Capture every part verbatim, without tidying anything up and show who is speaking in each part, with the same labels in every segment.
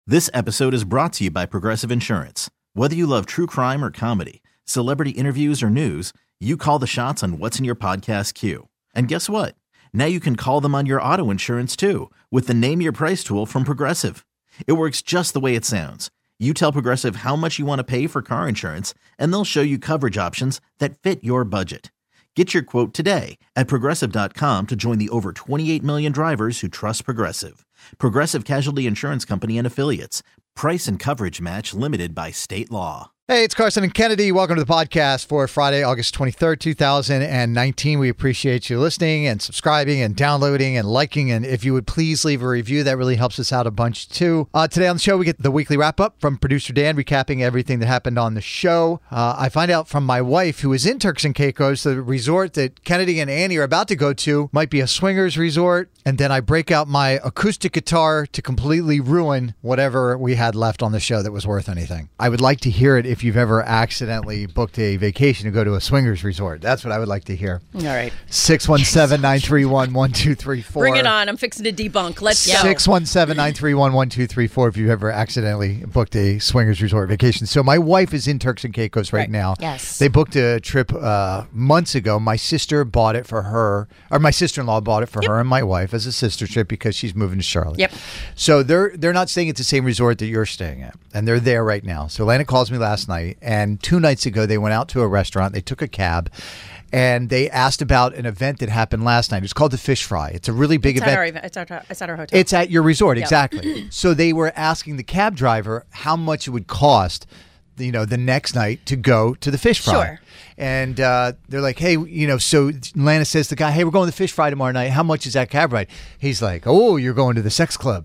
Speaker 1: This episode is brought to you by Progressive Insurance. Whether you love true crime or comedy, celebrity interviews or news, you call the shots on what's in your podcast queue. And guess what? Now you can call them on your auto insurance too with the Name Your Price tool from Progressive. It works just the way it sounds. You tell Progressive how much you want to pay for car insurance, and they'll show you coverage options that fit your budget. Get your quote today at Progressive dot com to join the over twenty-eight million drivers who trust Progressive. Progressive Casualty Insurance Company and Affiliates. Price and coverage match limited by state law.
Speaker 2: Hey, it's Carson and Kennedy. Welcome to the podcast for Friday, August twenty-third, two thousand nineteen. We appreciate you listening and subscribing and downloading and liking. And if you would please leave a review, that really helps us out a bunch too. Uh, today on the show, we get the weekly wrap-up from producer Dan, recapping everything that happened on the show. Uh, I find out from my wife, who is in Turks and Caicos, the resort that Kennedy and Annie are about to go to might be a swingers resort. And then I break out my acoustic guitar to completely ruin whatever we had left on the show that was worth anything. I would like to hear it if you've ever accidentally booked a vacation to go to a swingers resort. That's what I would like to hear.
Speaker 3: All right.
Speaker 2: six one seven, nine three one, one two three four.
Speaker 3: Bring it on. I'm fixing to debunk. Let's go.
Speaker 2: six one seven, nine three one, one two three four if you've ever accidentally booked a swingers resort vacation. So my wife is in Turks and Caicos right,
Speaker 3: Right.
Speaker 2: now.
Speaker 3: Yes.
Speaker 2: They booked a trip uh, months ago. My sister bought it for her, or my sister-in-law bought it for
Speaker 3: Yep.
Speaker 2: her and my wife as a sister trip because she's moving to Charlotte.
Speaker 3: Yep.
Speaker 2: So they're they're not staying at the same resort that you're staying at, and they're there right now. So Lana calls me last night, and two nights ago they went out to a restaurant. They took a cab, and they asked about an event that happened last night. It's called the Fish Fry. It's a really big
Speaker 3: It's
Speaker 2: event.
Speaker 3: at, our, event- it's, at our, it's at our hotel.
Speaker 2: It's at your resort,
Speaker 3: Yep.
Speaker 2: exactly. So they were asking the cab driver how much it would cost, you know, the next night to go to the Fish Fry.
Speaker 3: Sure.
Speaker 2: And uh, they're like, hey, you know, so Lana says to the guy, hey, we're going to the Fish Fry tomorrow night. How much is that cab ride? He's like, oh, you're going to the sex club.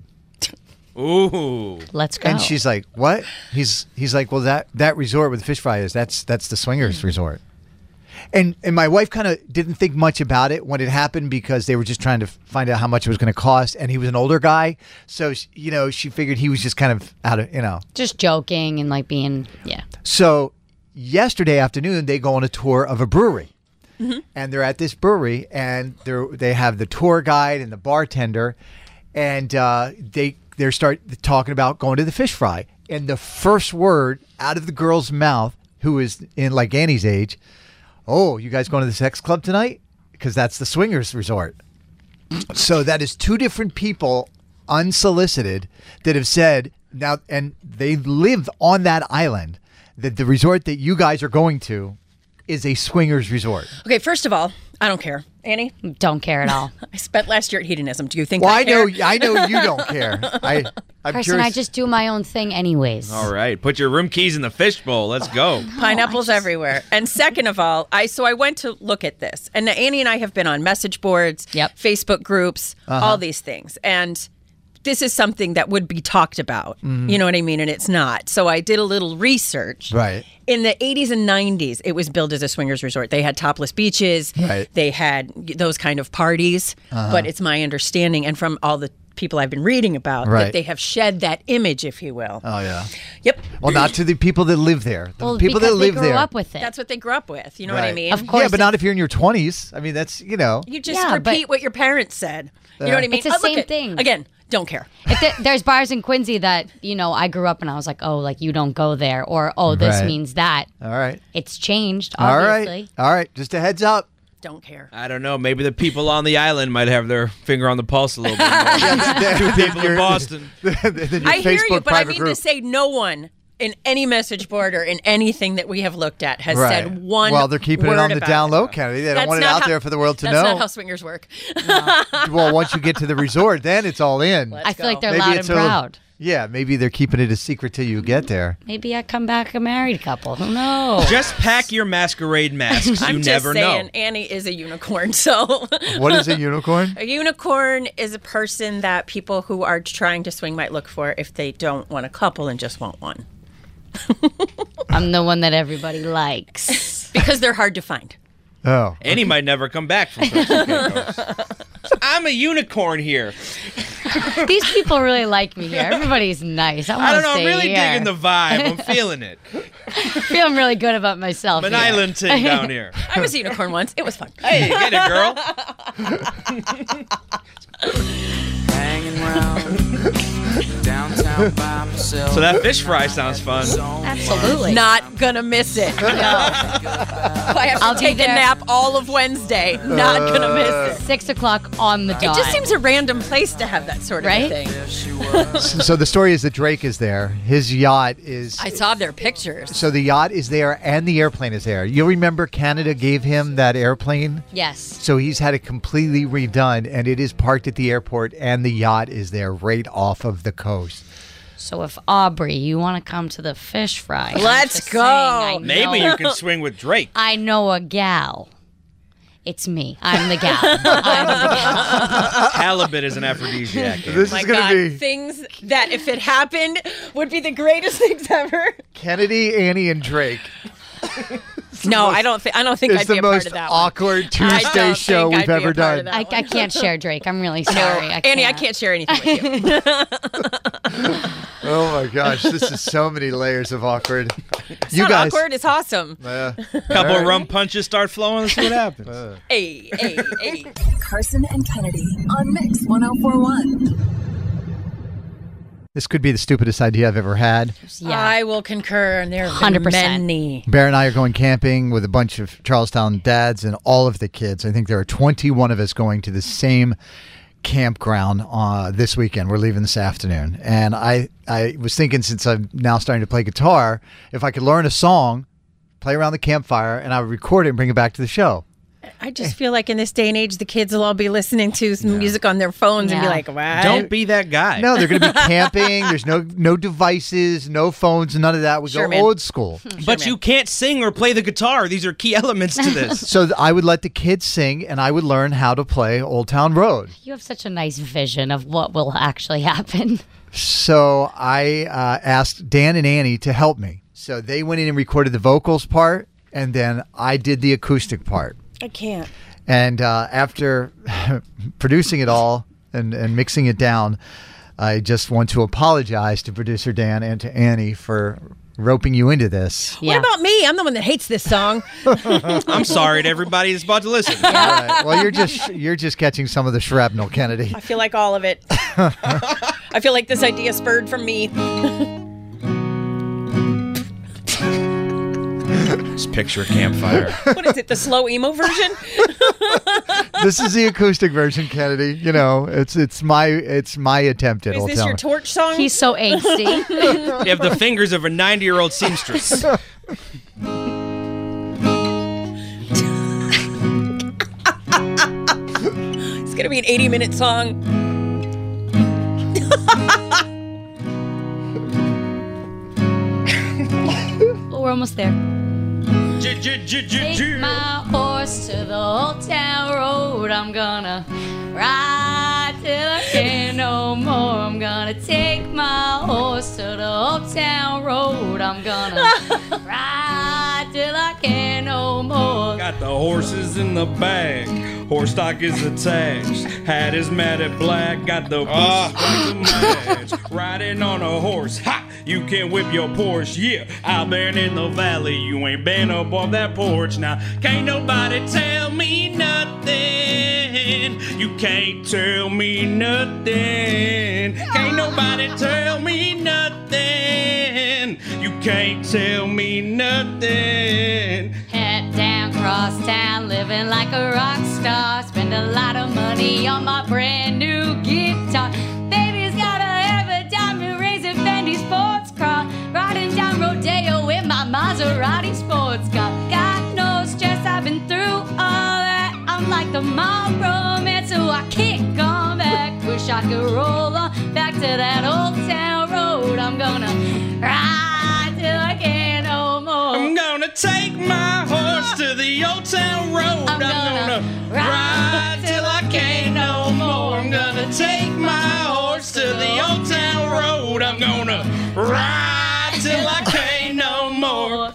Speaker 4: Ooh.
Speaker 5: Let's go.
Speaker 2: And she's like, what? He's he's like, well, that, that resort where the Fish Fry is, that's that's the swingers resort. And and my wife kind of didn't think much about it when it happened because they were just trying to find out how much it was going to cost. And he was an older guy. So, she, you know, she figured he was just kind of out of, you know.
Speaker 5: Just joking and like being, yeah.
Speaker 2: So yesterday afternoon, they go on a tour of a brewery. Mm-hmm. And they're at this brewery and they're they have the tour guide and the bartender. And uh, they they start talking about going to the Fish Fry. And the first word out of the girl's mouth, who is in like Annie's age, oh, you guys going to the sex club tonight? Because that's the swingers resort. So that is two different people, unsolicited, that have said now, and they live on that island, that the resort that you guys are going to is a swingers resort.
Speaker 3: Okay, first of all, I don't care. Annie?
Speaker 5: Don't care at all.
Speaker 3: I spent last year at Hedonism. Do you think
Speaker 2: Well,
Speaker 3: I,
Speaker 2: I know,
Speaker 3: care?
Speaker 2: I know you don't care. I, I'm
Speaker 5: Carson,
Speaker 2: curious.
Speaker 5: I just do my own thing anyways.
Speaker 4: All right. Put your room keys in the fishbowl. Let's go.
Speaker 3: Pineapples everywhere. And second of all, I so I went to look at this. And Annie and I have been on message boards,
Speaker 5: Yep.
Speaker 3: Facebook groups,
Speaker 2: Uh-huh.
Speaker 3: all these things. And this is something that would be talked about.
Speaker 2: Mm-hmm.
Speaker 3: You know what I mean? And it's not. So I did a little research.
Speaker 2: Right.
Speaker 3: In the eighties and nineties, it was billed as a swingers resort. They had topless beaches.
Speaker 2: Right.
Speaker 3: They had those kind of parties.
Speaker 2: Uh-huh.
Speaker 3: But it's my understanding, and from all the people I've been reading about,
Speaker 2: Right.
Speaker 3: that they have shed that image, if you will.
Speaker 2: Oh, yeah.
Speaker 3: Yep.
Speaker 2: Well, not to the people that live there. The
Speaker 5: Well,
Speaker 2: people
Speaker 5: because
Speaker 2: that live
Speaker 5: they grew
Speaker 2: there.
Speaker 5: up with it.
Speaker 3: That's what they grew up with. You know what I
Speaker 2: Right.
Speaker 3: mean?
Speaker 5: Of course.
Speaker 2: Yeah, but not if you're in your twenties. I mean, that's, you know.
Speaker 3: You just
Speaker 5: Yeah, but-
Speaker 3: repeat what your parents said. You know what I mean?
Speaker 5: It's the
Speaker 3: Oh, look
Speaker 5: same
Speaker 3: at-
Speaker 5: thing.
Speaker 3: Again, don't care.
Speaker 5: If the, there's bars in Quincy that, you know, I grew up and I was like, oh, like you don't go there, or oh, this
Speaker 2: Right.
Speaker 5: means that.
Speaker 2: All right.
Speaker 5: It's changed,
Speaker 2: All
Speaker 5: obviously.
Speaker 2: right. All right. Just a heads up.
Speaker 3: Don't care.
Speaker 4: I don't know. Maybe the people on the island might have their finger on the pulse a little bit more. Two people in Boston.
Speaker 2: Then your
Speaker 3: I hear
Speaker 2: Facebook
Speaker 3: you, but I
Speaker 2: private
Speaker 3: mean
Speaker 2: group.
Speaker 3: to say no one in any message board or in anything that we have looked at has
Speaker 2: Right.
Speaker 3: said one
Speaker 2: Well, they're keeping it
Speaker 3: word
Speaker 2: on the
Speaker 3: about
Speaker 2: down
Speaker 3: it.
Speaker 2: low, Kennedy. They don't
Speaker 3: That's
Speaker 2: want it
Speaker 3: not
Speaker 2: out
Speaker 3: how-
Speaker 2: there for the world to
Speaker 3: that's
Speaker 2: know.
Speaker 3: not how swingers work.
Speaker 2: Well, once you get to the resort, then it's all in.
Speaker 3: Let's
Speaker 5: I feel
Speaker 3: go.
Speaker 5: like they're
Speaker 2: Maybe
Speaker 5: loud and
Speaker 2: it's a-
Speaker 5: proud.
Speaker 2: Yeah, maybe they're keeping it a secret till you get there.
Speaker 5: Maybe I come back a married couple. Who knows?
Speaker 4: Just pack your masquerade masks. You
Speaker 3: I'm just
Speaker 4: never
Speaker 3: saying,
Speaker 4: know.
Speaker 3: Annie is a unicorn. So
Speaker 2: What is a unicorn?
Speaker 3: a unicorn is a person that people who are trying to swing might look for if they don't want a couple and just want one.
Speaker 5: I'm the one that everybody likes.
Speaker 3: Because they're hard to find.
Speaker 2: Oh.
Speaker 4: And he might never come back from Turks and Caicos. I'm a unicorn here.
Speaker 5: These people really like me here. Everybody's nice. I want
Speaker 4: I
Speaker 5: to
Speaker 4: don't know.
Speaker 5: stay
Speaker 4: I'm really
Speaker 5: here.
Speaker 4: digging the vibe. I'm feeling it.
Speaker 5: Feeling really good about myself.
Speaker 4: I'm an
Speaker 5: here.
Speaker 4: island thing down here.
Speaker 3: I was a unicorn once. It was fun.
Speaker 4: Hey, get it, girl.
Speaker 6: Hanging round downtown by
Speaker 4: So that fish fry sounds fun.
Speaker 5: Absolutely.
Speaker 3: Not gonna miss it. No. I have to
Speaker 5: I'll be
Speaker 3: take a
Speaker 5: there.
Speaker 3: nap all of Wednesday. Not gonna miss it.
Speaker 5: Six o'clock on the dot.
Speaker 3: It just seems a random place to have that sort of
Speaker 5: Right?
Speaker 3: a thing.
Speaker 2: So, so the story is that Drake is there. His yacht is.
Speaker 3: I saw their pictures.
Speaker 2: So the yacht is there and the airplane is there. You'll remember Canada gave him that airplane?
Speaker 5: Yes.
Speaker 2: So he's had it completely redone and it is parked at the airport and the yacht is there right off of the coast.
Speaker 5: So if Aubrey, you want to come to the fish fry, I'm
Speaker 3: Let's
Speaker 5: just
Speaker 3: go.
Speaker 5: saying, I
Speaker 4: Maybe
Speaker 5: know-
Speaker 4: you can swing with Drake.
Speaker 5: I know a gal. It's me. I'm the gal. I'm the gal.
Speaker 4: Halibut is an aphrodisiac.
Speaker 2: This
Speaker 3: My
Speaker 2: is going
Speaker 3: God,
Speaker 2: to be
Speaker 3: things that if it happened would be the greatest things ever.
Speaker 2: Kennedy, Annie, and Drake.
Speaker 3: No, I don't think I don't think
Speaker 2: It's
Speaker 3: I'd be
Speaker 2: the
Speaker 3: a part
Speaker 2: most
Speaker 3: of that one.
Speaker 2: awkward
Speaker 3: I
Speaker 2: Tuesday
Speaker 3: don't
Speaker 2: show
Speaker 3: think
Speaker 2: we've
Speaker 3: I'd be a
Speaker 2: ever
Speaker 3: part of
Speaker 2: done.
Speaker 3: that
Speaker 5: I, I
Speaker 3: one.
Speaker 5: can't share Drake. I'm really sorry. I
Speaker 3: Annie, I
Speaker 5: can't.
Speaker 3: can't share anything with you.
Speaker 2: Oh my gosh, this is so many layers of awkward.
Speaker 3: It's
Speaker 2: you
Speaker 3: not
Speaker 2: guys.
Speaker 3: awkward. It's awesome.
Speaker 2: Uh,
Speaker 4: Couple rum punches start flowing. Let's see what happens.
Speaker 3: Hey, hey, hey.
Speaker 6: Carson and Kennedy on Mix one oh four one.
Speaker 2: this could be the stupidest idea I've ever had.
Speaker 5: Yeah.
Speaker 3: I will concur, and there have
Speaker 5: one hundred
Speaker 3: been
Speaker 5: percent.
Speaker 3: many.
Speaker 2: Bear and I are going camping with a bunch of Charlestown dads and all of the kids. I think there are twenty-one of us going to the same campground uh, this weekend. We're leaving this afternoon. And I, I was thinking, since I'm now starting to play guitar, if I could learn a song, play around the campfire, and I would record it and bring it back to the show.
Speaker 3: I just feel like in this day and age, the kids will all be listening to some music on their phones and be
Speaker 5: Yeah.
Speaker 3: like, "What?"
Speaker 4: Don't be that guy.
Speaker 2: No, they're going to be camping. There's no no devices, no phones, none of that. We
Speaker 3: Sure,
Speaker 2: go
Speaker 3: man.
Speaker 2: old school.
Speaker 4: But you can't sing or play the guitar. These are key elements to this.
Speaker 2: So th- I would let the kids sing, and I would learn how to play Old Town Road.
Speaker 5: You have such a nice vision of what will actually happen.
Speaker 2: So I uh, asked Dan and Annie to help me. So they went in and recorded the vocals part, and then I did the acoustic part.
Speaker 3: I can't.
Speaker 2: And uh, after producing it all and, and mixing it down, I just want to apologize to producer Dan and to Annie for roping you into this.
Speaker 5: Yeah.
Speaker 3: What about me? I'm the one that hates this song.
Speaker 4: I'm sorry to everybody that's about to listen.
Speaker 2: All right. Well, you're just you're just catching some of the shrapnel, Kennedy.
Speaker 3: I feel like all of it. I feel like this idea spurred from me.
Speaker 4: Just picture a campfire.
Speaker 3: What is it? The slow emo version?
Speaker 2: This is the acoustic version, Kennedy. You know, it's it's my it's my attempt at
Speaker 3: Is
Speaker 2: Old
Speaker 3: this
Speaker 2: Town.
Speaker 3: your torch song?
Speaker 5: He's so angsty.
Speaker 4: You have the fingers of a ninety-year-old seamstress.
Speaker 3: It's gonna be an eighty-minute song.
Speaker 5: Well, we're almost there. Take my horse to the old town road. I'm gonna ride till I can't no more. I'm gonna take my horse to the old town road. I'm gonna ride till I can't no more.
Speaker 7: Got the horses in the bag. Horse stock is attached. Hat is matted black. Got the boots to match. Riding on a horse. Ha! You can whip your Porsche. Yeah, out there in the valley. You ain't been up on that porch. Now, can't nobody tell me nothing. You can't tell me nothing. Can't nobody tell me nothing. You can't tell me nothing.
Speaker 5: Head down, cross town, living like a rock star. Spend a lot of money on my brand new guitar. Baby's got a every diamond ring and Fendi sports car. Riding down Rodeo in my Maserati sports car. Got no stress, I've been through all that. I'm like the mom romance, so I can't come back. Wish I could roll on back to that old town road. I'm gonna ride till I can't no more.
Speaker 7: I'm gonna take my horse to the old town road.
Speaker 5: I'm gonna
Speaker 7: ride till I can't no more. I'm gonna take my horse to the old town road. I'm gonna ride till I can't no more.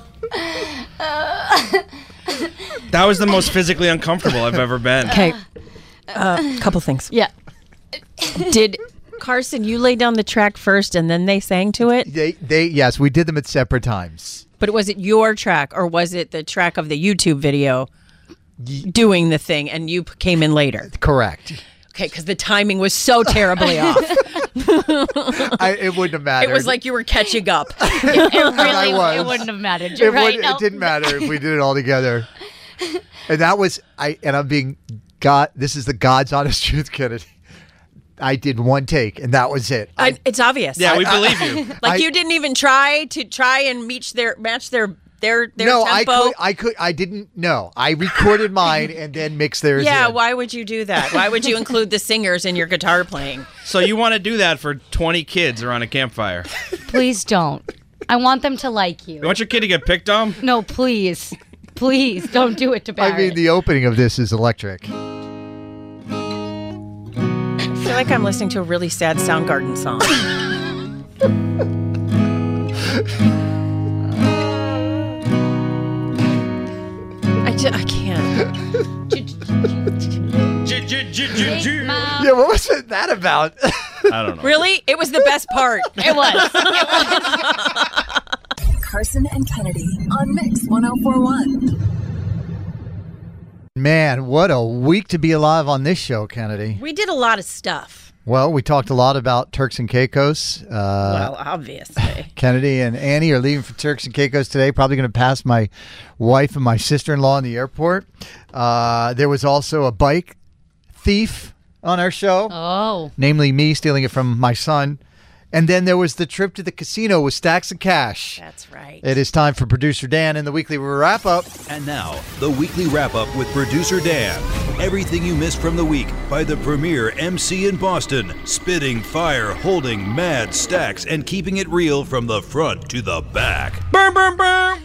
Speaker 4: That was the most physically uncomfortable I've ever been.
Speaker 3: Okay. A uh, couple things.
Speaker 5: Yeah.
Speaker 3: Did Carson, you lay down the track first and then they sang to it?
Speaker 2: They they yes, we did them at separate times.
Speaker 3: But was it your track or was it the track of the YouTube video doing the thing and you p- came in later?
Speaker 2: Correct.
Speaker 3: Okay, because the timing was so terribly off.
Speaker 2: I, it wouldn't have mattered.
Speaker 3: It was like you were catching up.
Speaker 5: It, it
Speaker 2: I
Speaker 5: really
Speaker 2: was.
Speaker 5: it wouldn't have mattered.
Speaker 2: It,
Speaker 5: You're right.
Speaker 2: would,
Speaker 5: No.
Speaker 2: it didn't matter if we did it all together. And that was I. And I'm being God. This is the God's honest truth, Kennedy. I did one take, and that was it.
Speaker 3: I, it's obvious.
Speaker 4: Yeah, we believe you.
Speaker 3: Like
Speaker 2: I-
Speaker 3: you didn't even try to try and match their match their their their
Speaker 2: no, I
Speaker 3: tempo.
Speaker 2: could. I could. I didn't. No, I recorded mine and then mixed theirs.
Speaker 3: Yeah,
Speaker 2: in.
Speaker 3: why would you do that? Why would you include the singers in your guitar playing?
Speaker 4: So you want to do that for twenty kids around a campfire?
Speaker 5: Please don't. I want them to like you.
Speaker 4: You want your kid to get picked on?
Speaker 5: No, please. Please don't do it to Barrett.
Speaker 2: I mean, the opening of this is electric.
Speaker 3: I feel like I'm listening to a really sad Soundgarden song. I, ju- I can't.
Speaker 5: Take my-
Speaker 2: Yeah, what was it, that about?
Speaker 4: I don't know.
Speaker 3: Really? It was the best part.
Speaker 5: It was.
Speaker 6: Carson and Kennedy on Mix one oh four one.
Speaker 2: Man, what a week to be alive on this show, Kennedy.
Speaker 3: We did a lot of stuff.
Speaker 2: Well, we talked a lot about Turks and Caicos. Uh,
Speaker 3: Well, obviously.
Speaker 2: Kennedy and Annie are leaving for Turks and Caicos today. Probably going to pass my wife and my sister-in-law in the airport. Uh, there was also a bike thief on our show,
Speaker 5: Oh.
Speaker 2: namely me stealing it from my son. And then there was the trip to the casino with stacks of cash.
Speaker 3: That's right.
Speaker 2: It is time for producer Dan in the weekly wrap-up.
Speaker 8: And now, the weekly wrap-up with producer Dan. Everything you missed from the week by the premier M C in Boston, spitting fire, holding mad stacks, and keeping it real from the front to the back.
Speaker 4: Burn, burn, burn,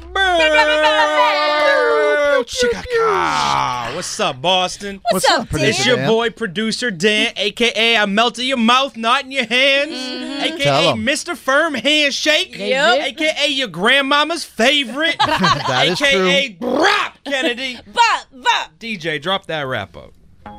Speaker 4: burn. Chicka-ca. What's up, Boston?
Speaker 3: What's, up, Dan?
Speaker 4: It's your
Speaker 2: Dan?
Speaker 4: boy, producer Dan, a k a. I melt in your mouth, not in your hands, a k
Speaker 2: Tell
Speaker 4: a.
Speaker 2: 'em.
Speaker 4: Mister Firm Handshake,
Speaker 3: Yep.
Speaker 4: a k a your grandmama's favorite,
Speaker 2: That is
Speaker 4: a k a. Brop Kennedy.
Speaker 3: Bop, bop.
Speaker 4: D J, drop that wrap up.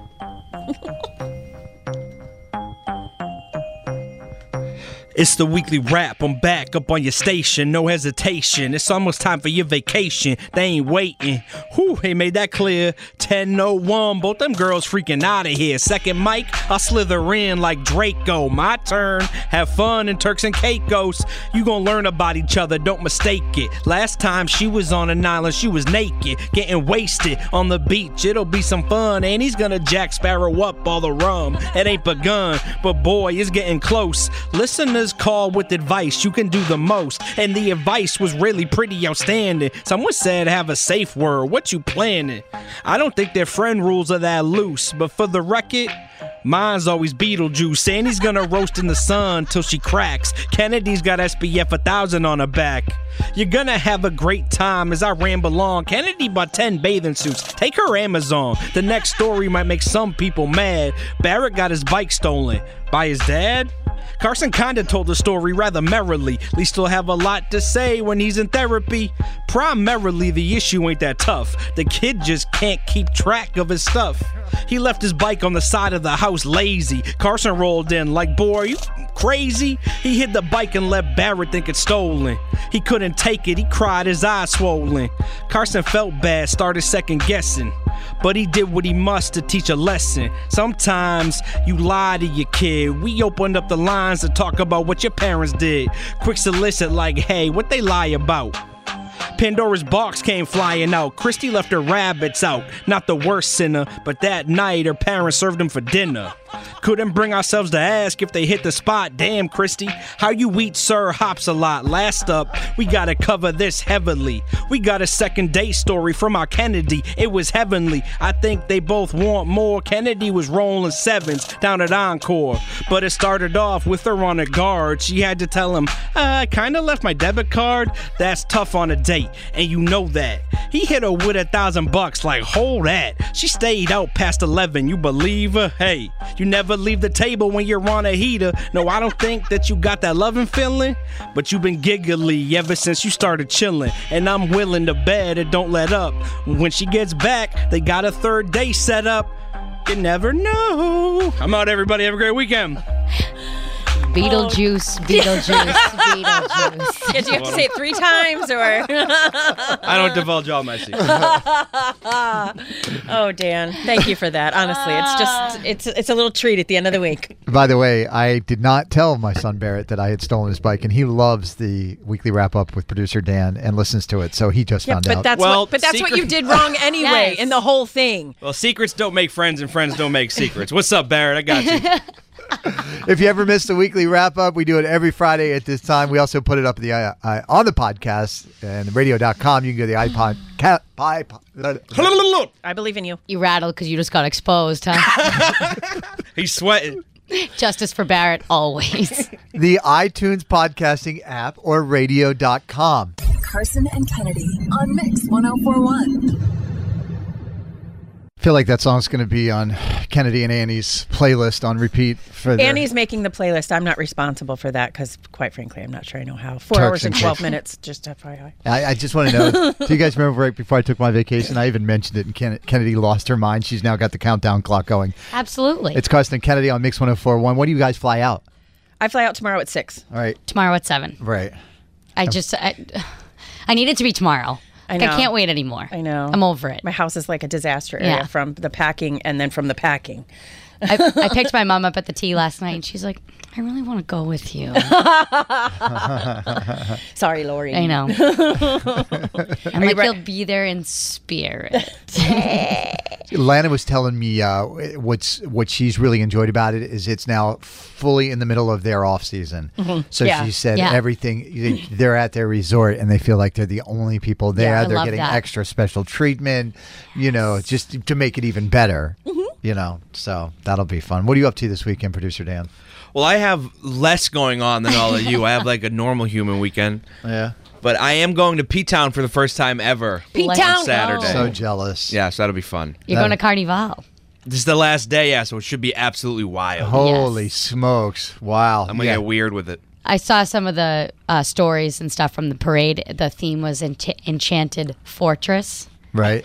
Speaker 4: It's the weekly wrap. I'm back up on your station. No hesitation. It's almost time for your vacation. They ain't waiting. Whew, they made that clear. ten oh one. Both them girls freaking out of here. Second mic, I slither in like Draco. My turn. Have fun in Turks and Caicos. You gonna learn about each other. Don't mistake it. Last time she was on an island, she was naked. Getting wasted on the beach. It'll be some fun. And he's gonna Jack Sparrow up all the rum. It ain't begun, but boy, it's getting close. Listeners call with advice, you can do the most, and the advice was really pretty outstanding. Someone said have a safe word, what you planning? I don't think their friend rules are that loose, but for the record, mine's always Beetlejuice. Sandy's gonna roast in the sun till she cracks. Kennedy's got S P F one thousand on her back. You're gonna have a great time as I ramble on. Kennedy bought ten bathing suits. Take her Amazon. The next story might make some people mad. Barrett got his bike stolen by his dad? Carson kinda told the story rather merrily. At least he'll have a lot to say when he's in therapy. Primarily, the issue ain't that tough. The kid just can't keep track of his stuff. He left his bike on the side of the house lazy. Carson rolled in like, boy, you crazy? He hid the bike and let Barrett think it's stolen. He couldn't take it, he cried, his eyes swollen. Carson felt bad, started second guessing. But he did what he must to teach a lesson. Sometimes you lie to your kid. We opened up the lines to talk about what your parents did. Quick solicit like, hey, what they lie about? Pandora's box came flying out. Christy left her rabbits out. Not the worst sinner, but that night her parents served him for dinner. Couldn't bring ourselves to ask if they hit the spot. Damn, Christy, how you eat Sir Hops a lot. Last up, we gotta cover this heavily. We got a second date story from our Kennedy. It was heavenly. I think they both want more. Kennedy was rolling sevens down at Encore, but it started off with her on her guard. She had to tell him, uh, I kinda left my debit card. That's tough on a date, and you know that. He hit her with a thousand bucks like, hold that. She stayed out past eleven, you believe her? Hey, you never leave the table when you're on a heater. No, I don't think that you got that loving feeling, but you've been giggly ever since you started chilling. And I'm willing to bet it don't let up. When she gets back, they got a third day set up. You never know. I'm out, everybody. Have a great weekend.
Speaker 5: Beetlejuice, Beetlejuice, Beetlejuice.
Speaker 3: Did you have to say it three times, or?
Speaker 4: I don't divulge all my secrets.
Speaker 3: Oh, Dan, thank you for that. Honestly, it's just it's it's a little treat at the end of the week.
Speaker 2: By the way, I did not tell my son Barrett that I had stolen his bike, and he loves the weekly wrap up with producer Dan and listens to it. So he just
Speaker 3: Yeah,
Speaker 2: found
Speaker 3: but
Speaker 2: out.
Speaker 3: that's
Speaker 4: Well,
Speaker 3: what but that's
Speaker 4: secret-
Speaker 3: what you did wrong anyway
Speaker 5: Yes.
Speaker 3: in the whole thing.
Speaker 4: Well, secrets don't make friends, and friends don't make secrets. What's up, Barrett? I got you.
Speaker 2: If you ever missed the weekly wrap up, we do it every Friday at this time. We also put it up the uh, uh, on the podcast and radio dot com. You can go to the iPod. Cat, iPod
Speaker 3: I believe in you.
Speaker 5: You rattled because you just got exposed, huh?
Speaker 4: He's sweating.
Speaker 5: Justice for Barrett, always.
Speaker 2: the iTunes podcasting app or radio dot com.
Speaker 6: Carson and Kennedy on Mix one oh four one.
Speaker 2: I feel like that song's going to be on Kennedy and Annie's playlist on repeat for their
Speaker 3: Annie's making the playlist. I'm not responsible for that because, quite frankly, I'm not sure I know how. Four
Speaker 2: Turks
Speaker 3: hours and
Speaker 2: and
Speaker 3: twelve
Speaker 2: cakes.
Speaker 3: minutes, just F Y I.
Speaker 2: I, I just want to know, do you guys remember right before I took my vacation? I even mentioned it, and Ken, Kennedy lost her mind. She's now got the countdown clock going.
Speaker 5: Absolutely.
Speaker 2: It's Carson and Kennedy on Mix one oh four one. When do you guys fly out?
Speaker 3: I fly out tomorrow at six.
Speaker 2: All right.
Speaker 5: Tomorrow at seven.
Speaker 2: Right.
Speaker 5: I just, I, I need it to be tomorrow.
Speaker 3: I know.
Speaker 5: I can't wait anymore.
Speaker 3: I know.
Speaker 5: I'm over it.
Speaker 3: My house is like a disaster area
Speaker 5: Yeah.
Speaker 3: from the packing and then from the packing.
Speaker 5: I, I picked my mom up at the tea last night, and she's like, I really want to go with you.
Speaker 3: Sorry, Lori.
Speaker 5: I know. I'm
Speaker 3: you
Speaker 5: like,
Speaker 3: re-
Speaker 5: you'll be there in spirit.
Speaker 2: Lana was telling me uh, what's what she's really enjoyed about it is it's now fully in the middle of their off season. So
Speaker 3: Yeah.
Speaker 2: she said
Speaker 5: Yeah.
Speaker 2: everything they're at their resort and they feel like they're the only people there.
Speaker 5: Yeah, I
Speaker 2: they're
Speaker 5: love
Speaker 2: getting
Speaker 5: that.
Speaker 2: extra special treatment, you know, just to make it even better. You know, so that'll be fun. What are you up to this weekend, producer Dan?
Speaker 4: Well, I have less going on than all of you. I have like a normal human weekend.
Speaker 2: Yeah.
Speaker 4: But I am going to P-Town for the first time ever.
Speaker 3: P-Town.
Speaker 4: On Saturday.
Speaker 2: So jealous.
Speaker 4: Yeah, so that'll be fun.
Speaker 5: You're going to Carnival.
Speaker 4: This is the last day, yeah, so it should be absolutely wild.
Speaker 2: Holy
Speaker 5: Yes.
Speaker 2: smokes. Wow.
Speaker 4: I'm going to
Speaker 2: Yeah.
Speaker 4: get weird with it.
Speaker 5: I saw some of the uh, stories and stuff from the parade. The theme was Ench- Enchanted Fortress.
Speaker 2: Right.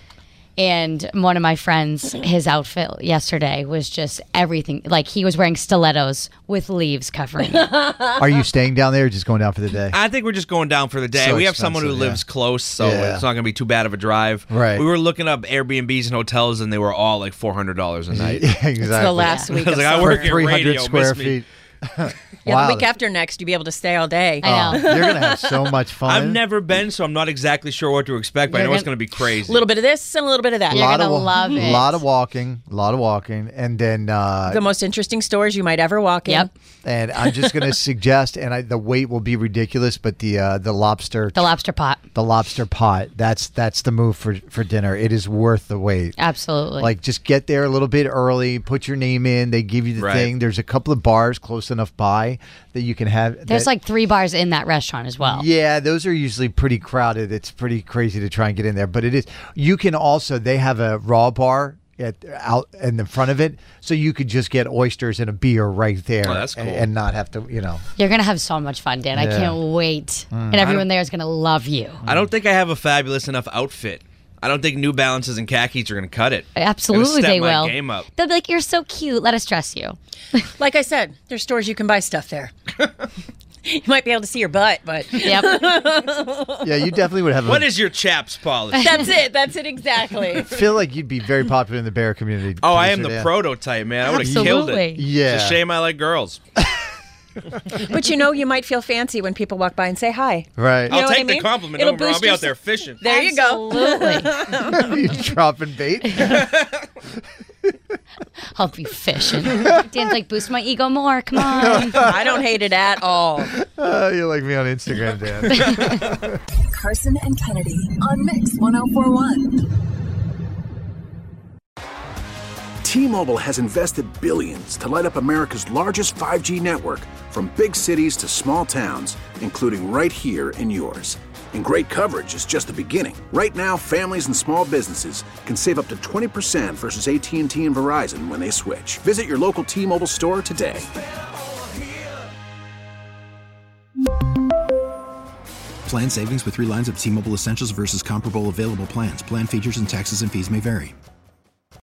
Speaker 5: And one of my friends, his outfit yesterday was just everything. Like, he was wearing stilettos with leaves covering it.
Speaker 2: Are you staying down there or just going down for the day?
Speaker 4: I think we're just going down for the day.
Speaker 2: So
Speaker 4: we have someone who
Speaker 2: expensive,
Speaker 4: lives
Speaker 2: yeah.
Speaker 4: close, so
Speaker 2: Yeah.
Speaker 4: it's not going to be too bad of a drive.
Speaker 2: Right.
Speaker 4: We were looking up Airbnbs and hotels, and they were all like four hundred dollars a night.
Speaker 2: Yeah, exactly.
Speaker 3: It's the last
Speaker 4: I
Speaker 3: week
Speaker 4: was
Speaker 3: of
Speaker 4: like, I
Speaker 3: summer.
Speaker 4: work
Speaker 2: For
Speaker 4: at
Speaker 2: three hundred
Speaker 4: radio,
Speaker 2: square
Speaker 4: miss me.
Speaker 2: feet.
Speaker 3: Yeah,
Speaker 2: Wow.
Speaker 3: the week after next, you'll be able to stay all day.
Speaker 5: I know.
Speaker 2: You're going to have so much fun.
Speaker 4: I've never been, so I'm not exactly sure what to expect, but I
Speaker 5: You're
Speaker 4: know it's
Speaker 5: gonna-
Speaker 4: going to be crazy.
Speaker 3: A little bit of this and a little bit of that.
Speaker 5: You're
Speaker 2: lot
Speaker 5: gonna
Speaker 2: of,
Speaker 5: love it.
Speaker 2: A lot of walking, a lot of walking, and then uh,
Speaker 3: The most interesting stores you might ever walk in.
Speaker 5: Yep.
Speaker 2: and I'm just going to suggest, and I, the weight will be ridiculous, but the uh, the lobster
Speaker 5: The lobster pot.
Speaker 2: the lobster pot that's that's the move for for dinner. It is worth the wait.
Speaker 5: Absolutely.
Speaker 2: Like, just get there a little bit early, put your name in. They give you the
Speaker 4: Right.
Speaker 2: thing. There's a couple of bars close enough by that you can have.
Speaker 5: There's
Speaker 2: that-
Speaker 5: like three bars in that restaurant as well.
Speaker 2: Yeah, those are usually pretty crowded. It's pretty crazy to try and get in there, but it is. You can also, they have a raw bar at out in the front of it, so you could just get oysters and a beer right there,
Speaker 4: Oh, that's
Speaker 2: and,
Speaker 4: cool.
Speaker 2: and not have to, you know.
Speaker 5: You're going to have so much fun, Dan. I
Speaker 2: Yeah.
Speaker 5: can't wait.
Speaker 2: Mm.
Speaker 5: And everyone there is going to love you.
Speaker 4: I don't think I have a fabulous enough outfit. I don't think New Balances and khakis are going to cut it.
Speaker 5: Absolutely,
Speaker 4: Gonna step
Speaker 5: they
Speaker 4: my
Speaker 5: will.
Speaker 4: Game up.
Speaker 5: They'll be like, you're so cute. Let us dress you.
Speaker 3: Like I said, there's stores you can buy stuff there. You might be able to see your butt, but
Speaker 5: Yep.
Speaker 2: Yeah, you definitely would have.
Speaker 4: What
Speaker 2: a,
Speaker 4: is your chaps polish?
Speaker 3: that's it. That's it exactly.
Speaker 2: I feel like you'd be very popular in the bear community.
Speaker 4: Oh, I am
Speaker 2: producer
Speaker 4: the
Speaker 2: Dan.
Speaker 4: prototype, man. I would have killed
Speaker 5: Absolutely.
Speaker 4: it.
Speaker 2: Yeah.
Speaker 4: It's a shame I like girls.
Speaker 3: But you know, you might feel fancy when people walk by and say hi.
Speaker 2: Right.
Speaker 3: know
Speaker 4: I'll
Speaker 3: what I
Speaker 4: take the
Speaker 3: mean?
Speaker 4: compliment.
Speaker 3: It'll
Speaker 4: Don't worry, I'll
Speaker 3: boost
Speaker 4: be
Speaker 3: your
Speaker 4: out there fishing.
Speaker 3: There you go.
Speaker 5: Absolutely.
Speaker 2: you dropping bait.
Speaker 5: I'll be fishing. Dan's like, boost my ego more. Come on.
Speaker 3: I don't hate it at all.
Speaker 2: Uh, you like me on Instagram, Dan.
Speaker 6: Carson and Kennedy on Mix one oh four one.
Speaker 9: T-Mobile has invested billions to light up America's largest five G network, from big cities to small towns, including right here in yours. And great coverage is just the beginning. Right now, families and small businesses can save up to twenty percent versus A T and T and Verizon when they switch. Visit your local T-Mobile store today.
Speaker 10: Plan savings with three lines of T-Mobile Essentials versus comparable available plans. Plan features and taxes and fees may vary.